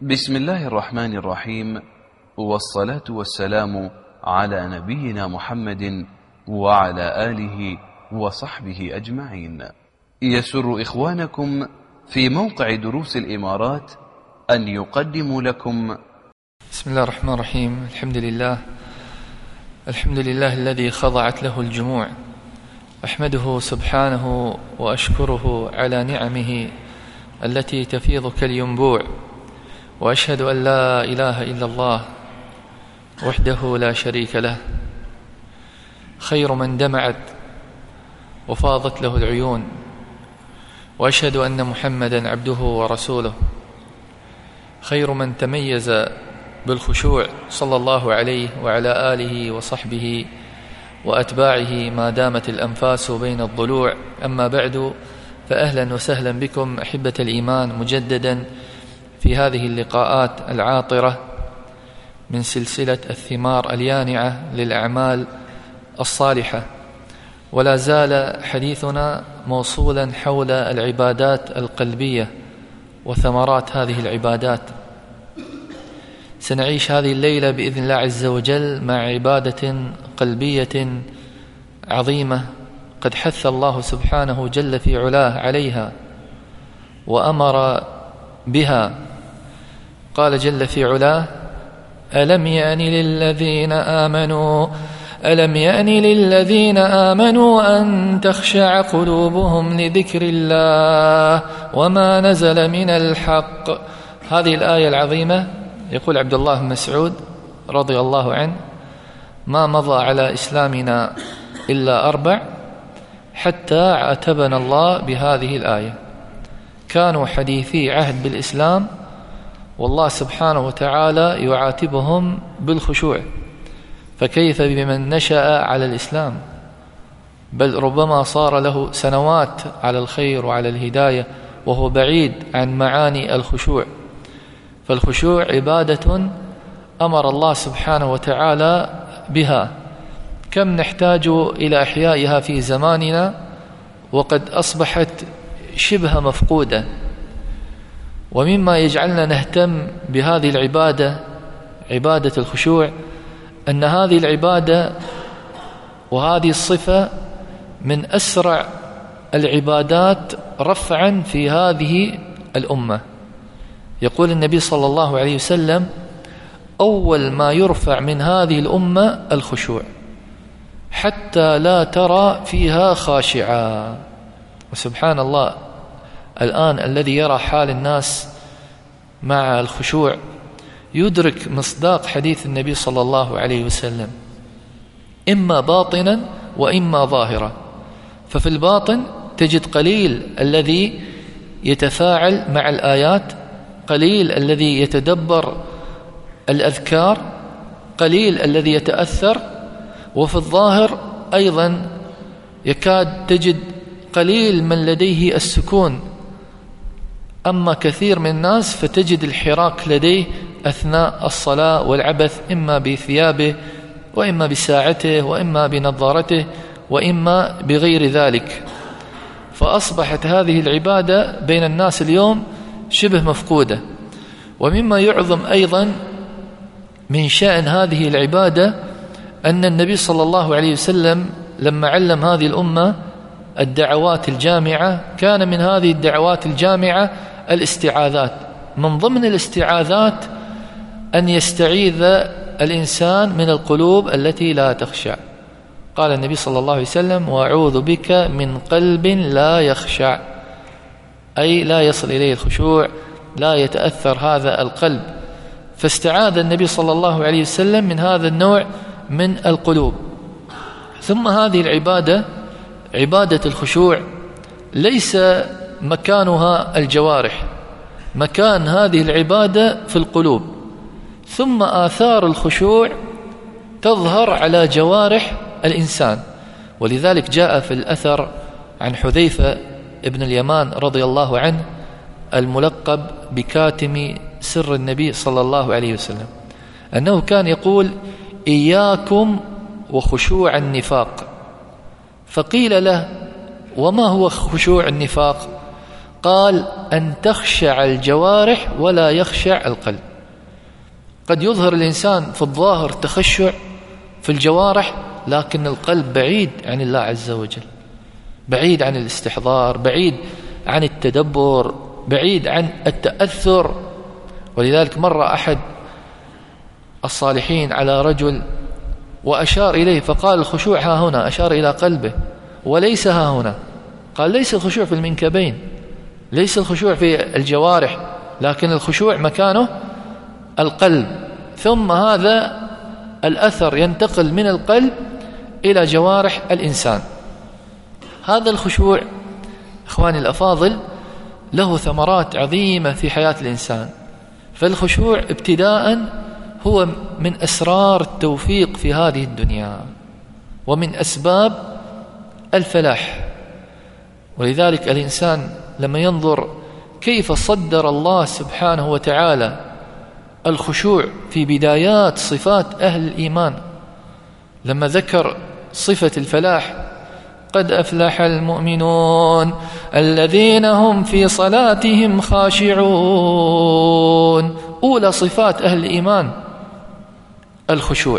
بسم الله الرحمن الرحيم، والصلاة والسلام على نبينا محمد وعلى آله وصحبه أجمعين. يسر إخوانكم في موقع دروس الإمارات أن يقدموا لكم بسم الله الرحمن الرحيم. الحمد لله الذي خضعت له الجموع، أحمده سبحانه وأشكره على نعمه التي تفيض كالينبوع، وأشهد أن لا إله إلا الله وحده لا شريك له، خير من دمعت وفاضت له العيون، وأشهد أن محمدا عبده ورسوله، خير من تميز بالخشوع صلى الله عليه وعلى آله وصحبه وأتباعه ما دامت الأنفاس بين الضلوع. أما بعد، فأهلا وسهلا بكم أحبة الإيمان مجددا في هذه اللقاءات العاطرة من سلسلة الثمار اليانعة للأعمال الصالحة. ولا زال حديثنا موصولا حول العبادات القلبية وثمرات هذه العبادات. سنعيش هذه الليلة بإذن الله عز وجل مع عبادة قلبية عظيمة قد حث الله سبحانه جل في علاه عليها وأمر بها. قال جل في علاه: ألم يأن للذين آمنوا أن تخشع قلوبهم لذكر الله وما نزل من الحق. هذه الآية العظيمة، يقول عبد الله بن مسعود رضي الله عنه: ما مضى على إسلامنا إلا 4 حتى عاتبنا الله بهذه الآية. كانوا حديثي عهد بالإسلام، والله سبحانه وتعالى يعاتبهم بالخشوع، فكيف بمن نشأ على الإسلام، بل ربما صار له سنوات على الخير وعلى الهداية وهو بعيد عن معاني الخشوع. فالخشوع عبادة أمر الله سبحانه وتعالى بها، كم نحتاج إلى إحيائها في زماننا وقد أصبحت شبه مفقودة. ومما يجعلنا نهتم بهذه العبادة، عبادة الخشوع، أن هذه العبادة وهذه الصفة من أسرع العبادات رفعا في هذه الأمة. يقول النبي صلى الله عليه وسلم: أول ما يرفع من هذه الأمة الخشوع، حتى لا ترى فيها خاشعا. وسبحان الله، الآن الذي يرى حال الناس مع الخشوع يدرك مصداق حديث النبي صلى الله عليه وسلم، إما باطنا وإما ظاهرا. ففي الباطن تجد قليل الذي يتفاعل مع الآيات، قليل الذي يتدبر الأذكار، قليل الذي يتأثر. وفي الظاهر أيضا يكاد تجد قليل من لديه السكون. أما كثير من الناس فتجد الحراك لديه أثناء الصلاة والعبث، إما بثيابه وإما بساعته وإما بنظارته وإما بغير ذلك. فأصبحت هذه العبادة بين الناس اليوم شبه مفقودة. ومما يعظم أيضا من شأن هذه العبادة أن النبي صلى الله عليه وسلم لما علم هذه الأمة الدعوات الجامعة، كان من هذه الدعوات الجامعة الاستعاذات. من ضمن الاستعاذات أن يستعيذ الإنسان من القلوب التي لا تخشع. قال النبي صلى الله عليه وسلم: وأعوذ بك من قلب لا يخشع، أي لا يصل إليه الخشوع، لا يتأثر هذا القلب. فاستعاذ النبي صلى الله عليه وسلم من هذا النوع من القلوب. ثم هذه العبادة، عبادة الخشوع، ليس مكانها الجوارح، مكان هذه العبادة في القلوب. ثم آثار الخشوع تظهر على جوارح الإنسان. ولذلك جاء في الأثر عن حذيفة ابن اليمان رضي الله عنه الملقب بكاتم سر النبي صلى الله عليه وسلم، أنه كان يقول: إياكم وخشوع النفاق. فقيل له: وما هو خشوع النفاق؟ قال أن تخشع الجوارح ولا يخشع القلب. قد يظهر الإنسان في الظاهر تخشع في الجوارح، لكن القلب بعيد عن الله عز وجل، بعيد عن الاستحضار، بعيد عن التدبر، بعيد عن التأثر. ولذلك مر أحد الصالحين على رجل وأشار إليه فقال الخشوع ها هنا، أشار إلى قلبه وليس ها هنا. قال ليس الخشوع في المنكبين، ليس الخشوع في الجوارح، لكن الخشوع مكانه القلب، ثم هذا الأثر ينتقل من القلب إلى جوارح الإنسان. هذا الخشوع إخواني الأفاضل له ثمرات عظيمة في حياة الإنسان. فالخشوع ابتداء هو من أسرار التوفيق في هذه الدنيا ومن أسباب الفلاح. ولذلك الإنسان لما ينظر كيف صدر الله سبحانه وتعالى الخشوع في بدايات صفات أهل الإيمان، لما ذكر صفة الفلاح: قد أفلح المؤمنون الذين هم في صلاتهم خاشعون. أولى صفات أهل الإيمان الخشوع،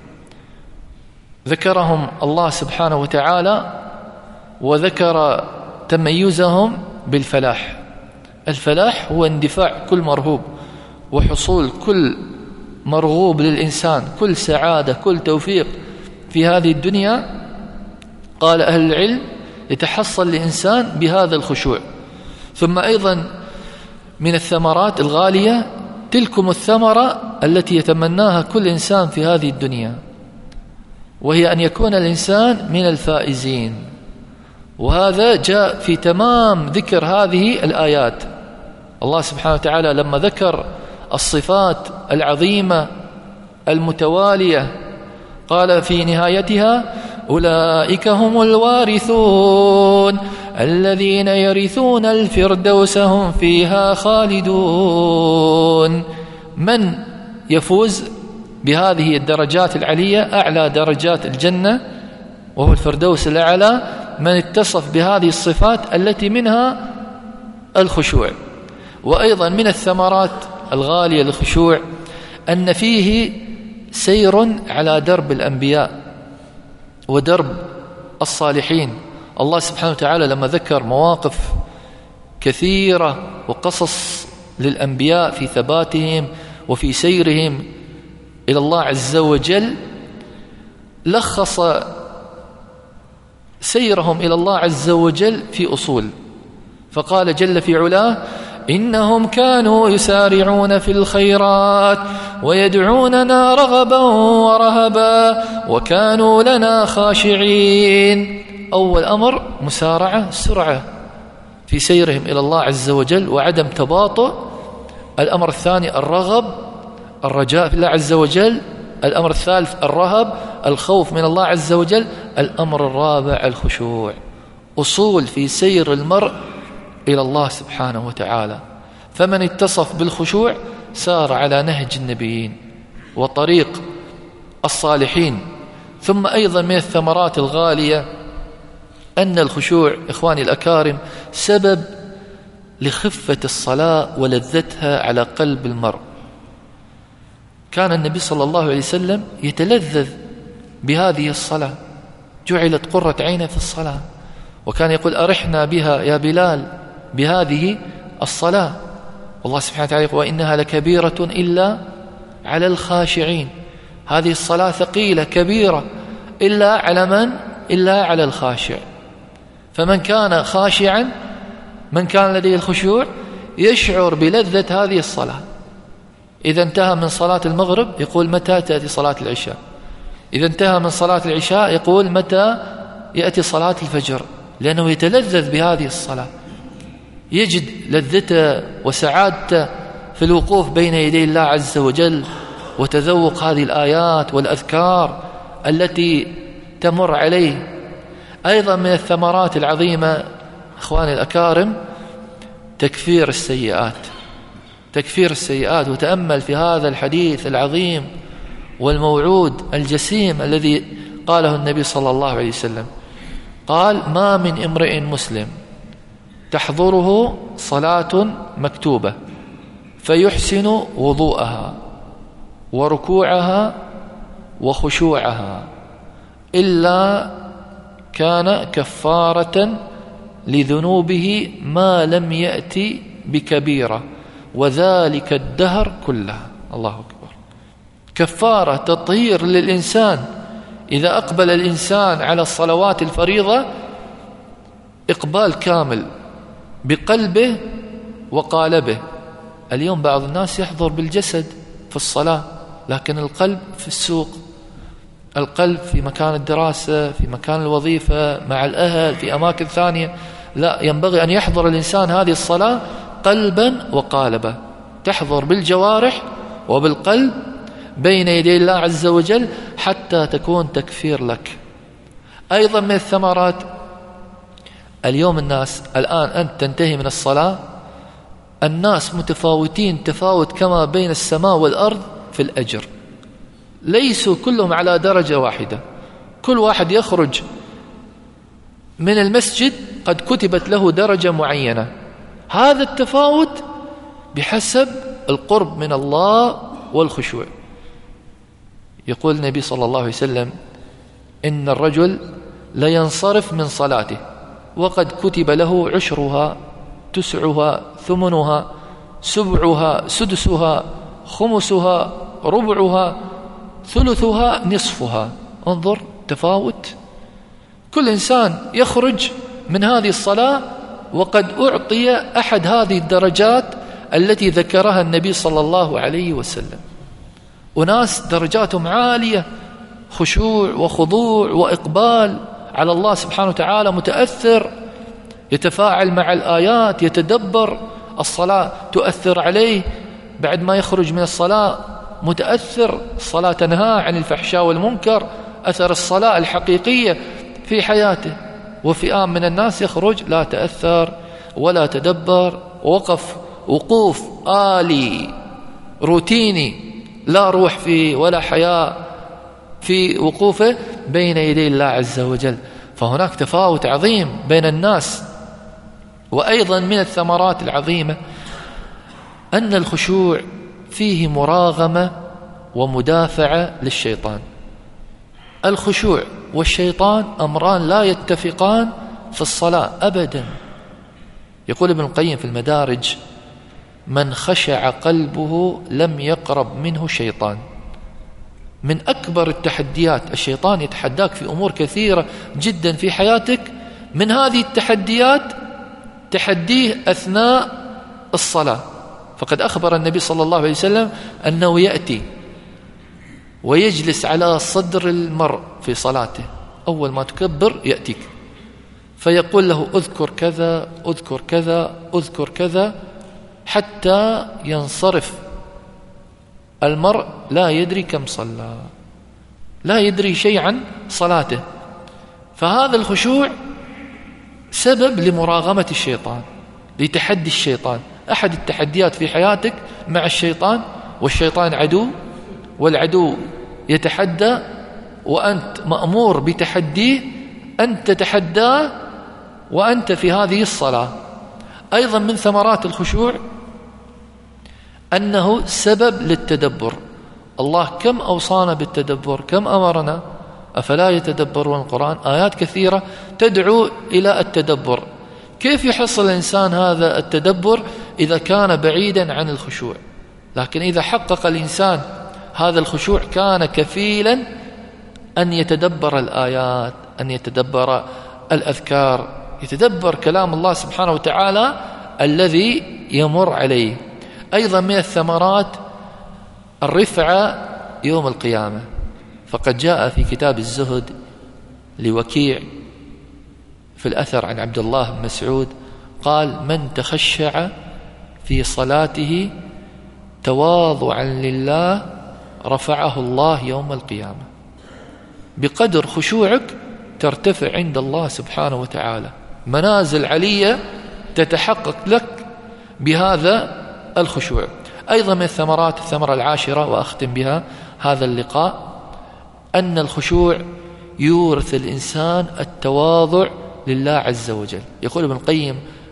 ذكرهم الله سبحانه وتعالى وذكر تميزهم بالفلاح. الفلاح هو اندفاع كل مرهوب وحصول كل مرغوب للإنسان، كل سعادة، كل توفيق في هذه الدنيا. قال أهل العلم يتحصل لإنسان بهذا الخشوع. ثم أيضا من الثمرات الغالية تلكم الثمرة التي يتمناها كل إنسان في هذه الدنيا، وهي أن يكون الإنسان من الفائزين. وهذا جاء في تمام ذكر هذه الآيات. الله سبحانه وتعالى لما ذكر الصفات العظيمة المتوالية قال في نهايتها: أولئك هم الوارثون الذين يرثون الفردوس هم فيها خالدون. من يفوز بهذه الدرجات العلية، أعلى درجات الجنة وهو الفردوس الأعلى، من اتصف بهذه الصفات التي منها الخشوع. وأيضا من الثمرات الغالية للخشوع أن فيه سير على درب الأنبياء ودرب الصالحين. الله سبحانه وتعالى لما ذكر مواقف كثيرة وقصص للأنبياء في ثباتهم وفي سيرهم إلى الله عز وجل، لخص سيرهم إلى الله عز وجل في أصول، فقال جل في علاه: إنهم كانوا يسارعون في الخيرات ويدعوننا رغبا ورهبا وكانوا لنا خاشعين. أول أمر مسارعة، سرعة في سيرهم إلى الله عز وجل وعدم تباطؤ. الأمر الثاني الرغب، الرجاء في الله عز وجل. الأمر الثالث الرهب، الخوف من الله عز وجل. الأمر الرابع الخشوع، أصول في سير المرء إلى الله سبحانه وتعالى. فمن اتصف بالخشوع سار على نهج النبيين وطريق الصالحين. ثم أيضا من الثمرات الغالية أن الخشوع إخواني الأكارم سبب لخفة الصلاة ولذتها على قلب المرء. كان النبي صلى الله عليه وسلم يتلذذ بهذه الصلاة، جعلت قرة عينه في الصلاة، وكان يقول: أرحنا بها يا بلال، بهذه الصلاة. والله سبحانه وتعالى يقول: وإنها لكبيرة إلا على الخاشعين. هذه الصلاة ثقيلة كبيرة إلا على من؟ إلا على الخاشع. فمن كان خاشعا، من كان لديه الخشوع، يشعر بلذة هذه الصلاة. إذا انتهى من صلاة المغرب يقول: متى تأتي صلاة العشاء؟ إذا انتهى من صلاة العشاء يقول: متى يأتي صلاة الفجر؟ لأنه يتلذذ بهذه الصلاة، يجد لذته وسعادته في الوقوف بين يدي الله عز وجل وتذوق هذه الآيات والأذكار التي تمر عليه. أيضا من الثمرات العظيمة أخواني الأكارم تكفير السيئات، تكفير السيئات. وتأمل في هذا الحديث العظيم والموعود الجسيم الذي قاله النبي صلى الله عليه وسلم. قال: ما من امرئ مسلم تحضره صلاة مكتوبة فيحسن وضوءها وركوعها وخشوعها إلا كان كفارة لذنوبه ما لم يأتي بكبيرة وذلك الدهر كله. الله أكبر. كفارة تطهير للإنسان إذا أقبل الإنسان على الصلوات الفريضة إقبال كامل بقلبه وقالبه. اليوم بعض الناس يحضر بالجسد في الصلاة لكن القلب في السوق، القلب في مكان الدراسة، في مكان الوظيفة، مع الأهل، في أماكن ثانية. لا، ينبغي أن يحضر الإنسان هذه الصلاة قلبا وقالبا، تحضر بالجوارح وبالقلب بين يدي الله عز وجل حتى تكون تكفير لك. أيضا من الثمرات، اليوم الناس الآن أنت تنتهي من الصلاة، الناس متفاوتين تفاوت كما بين السماء والأرض في الأجر، ليسوا كلهم على درجة واحدة. كل واحد يخرج من المسجد قد كتبت له درجة معينة. هذا التفاوت بحسب القرب من الله والخشوع. يقول النبي صلى الله عليه وسلم: إن الرجل لينصرف من صلاته وقد كتب له عشرها، تسعها، ثمنها، سبعها، سدسها، خمسها، ربعها، ثلثها، نصفها. انظر تفاوت. كل إنسان يخرج من هذه الصلاة وقد أعطي أحد هذه الدرجات التي ذكرها النبي صلى الله عليه وسلم. وناس درجاتهم عالية، خشوع وخضوع وإقبال على الله سبحانه وتعالى، متأثر، يتفاعل مع الآيات، يتدبر الصلاة، تؤثر عليه بعد ما يخرج من الصلاة، متأثر. الصلاة تنهى عن الفحشاء والمنكر، أثر الصلاة الحقيقية في حياته. وفئام من الناس يخرج لا تأثر ولا تدبر، وقوف آلي روتيني، لا روح فيه ولا حياة في وقوفه بين يدي الله عز وجل. فهناك تفاوت عظيم بين الناس. وأيضا من الثمرات العظيمة أن الخشوع فيه مراغمة ومدافعة للشيطان. الخشوع والشيطان أمران لا يتفقان في الصلاة أبدا. يقول ابن القيم في المدارج: من خشع قلبه لم يقرب منه شيطان. من أكبر التحديات، الشيطان يتحداك في أمور كثيرة جدا في حياتك، من هذه التحديات تحديه أثناء الصلاة. فقد أخبر النبي صلى الله عليه وسلم أنه يأتي ويجلس على صدر المرء في صلاته، أول ما تكبر يأتيك فيقول له: اذكر كذا، اذكر كذا، اذكر كذا، حتى ينصرف المرء لا يدري كم صلى، لا يدري شيء عن صلاته. فهذا الخشوع سبب لمراغمة الشيطان، لتحدي الشيطان. أحد التحديات في حياتك مع الشيطان، والشيطان عدو، والعدو يتحدى، وأنت مأمور بتحديه، أنت تتحداه وأنت في هذه الصلاة. أيضا من ثمرات الخشوع أنه سبب للتدبر. الله كم أوصانا بالتدبر، كم أمرنا: أفلا يتدبرون القرآن. آيات كثيرة تدعو إلى التدبر. كيف يحصل الإنسان هذا التدبر إذا كان بعيدا عن الخشوع؟ لكن إذا حقق الإنسان هذا الخشوع كان كفيلا أن يتدبر الآيات، أن يتدبر الأذكار، يتدبر كلام الله سبحانه وتعالى الذي يمر عليه. أيضا من الثمرات الرفعة يوم القيامة. فقد جاء في كتاب الزهد لوكيع في الأثر عن عبد الله بن مسعود قال: من تخشع في صلاته تواضعا لله رفعه الله يوم القيامة. بقدر خشوعك ترتفع عند الله سبحانه وتعالى، منازل علية تتحقق لك بهذا الخشوع. أيضا من الثمرات، الثمرة العاشرة وأختم بها هذا اللقاء، أن الخشوع يورث الإنسان التواضع لله عز وجل. يقول ابن القيم: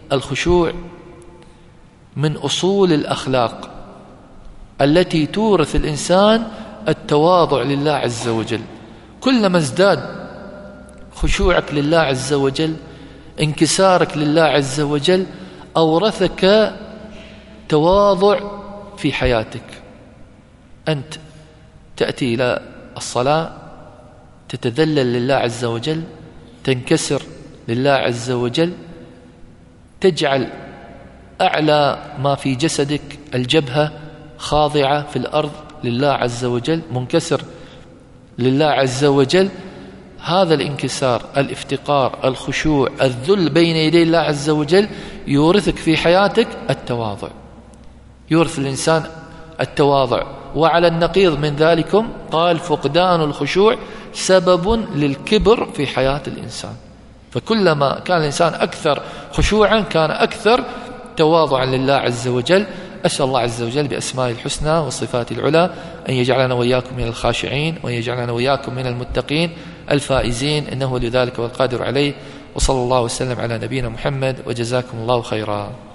الخشوع من أصول الأخلاق التي تورث الإنسان التواضع لله عز وجل. كلما ازداد خشوعك لله عز وجل، انكسارك لله عز وجل، أورثك تواضع في حياتك. أنت تأتي إلى الصلاة تتذلل لله عز وجل، تنكسر لله عز وجل، تجعل أعلى ما في جسدك الجبهة خاضعة في الأرض لله عز وجل، منكسر لله عز وجل. هذا الانكسار، الافتقار، الخشوع، الذل بين يدي الله عز وجل يورثك في حياتك التواضع، يورث الإنسان التواضع. وعلى النقيض من ذلكم قال فقدان الخشوع سبب للكبر في حياة الإنسان. فكلما كان الإنسان أكثر خشوعا كان أكثر تواضعا لله عز وجل. أسأل الله عز وجل بأسماء الحسنى والصفات العلى أن يجعلنا وإياكم من الخاشعين، وأن يجعلنا وإياكم من المتقين الفائزين، إنه لذلك والقادر عليه. وصلى الله وسلم على نبينا محمد، وجزاكم الله خيرا.